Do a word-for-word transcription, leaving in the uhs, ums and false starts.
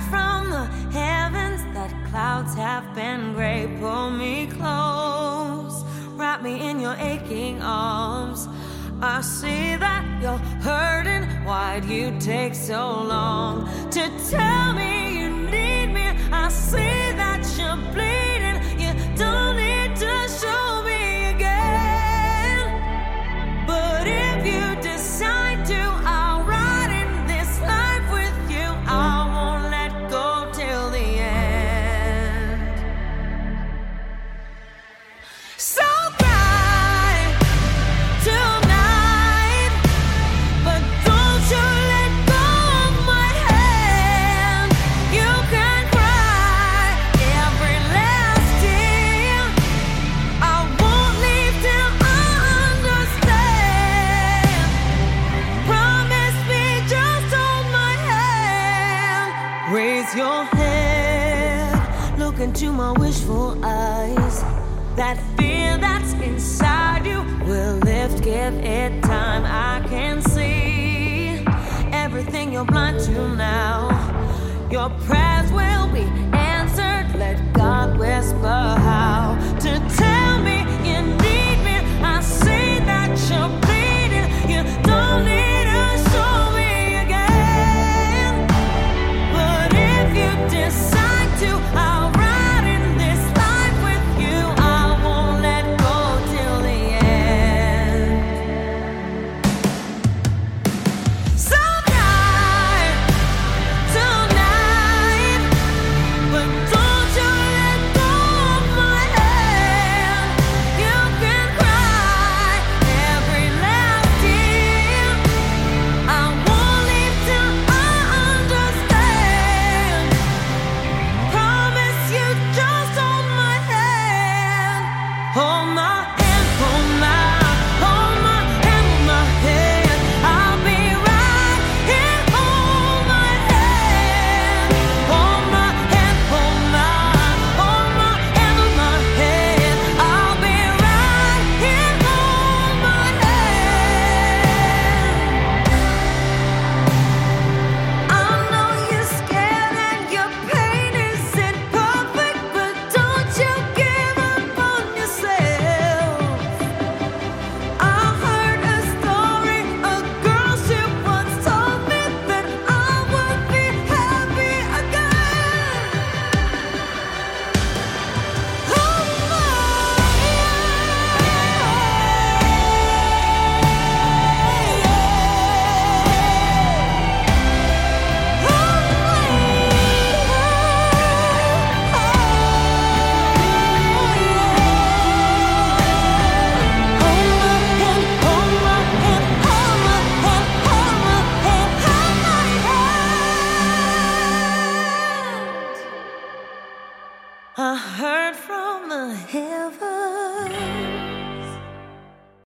from the heavens that clouds have been gray. Pull me close, wrap me in your aching arms. I see that you're hurting. Why'd you take so long to tell me you need me? I see that you're bleeding. You don't need to show me again. But if you decide to, I'll ride in this life with you. I won't let go till the end. So cry tonight, but don't you let go of my hand. You can cry every last tear. I won't leave till I understand. Promise me, just hold my hand. Raise your head, look into my wishful eyes. That fear that's inside you will lift, give it time. I can see everything you're blind to now. Your prayers will be answered. Let God whisper how to tell me you need me. I see that you're bleeding. You don't need to show me again. But if you decide to, I'll ride in this life with you. I won't let go till the end. So cry tonight, but don't you let go of my hand. You can cry every last tear. I won't leave till I understand. Promise you, just hold my hand. Hold my hand, hold my, hold my hand, hold my hand. I'll be right here. Hold my hand, hold my hand, hold my, hold my hand, hold my hand. I'll be right here. Hold my hand. I know you're scared and your pain isn't perfect, but don't you give up on yourself. I heard a story, a girl, she once told me that I would be happy again. Hold my I heard from the heavens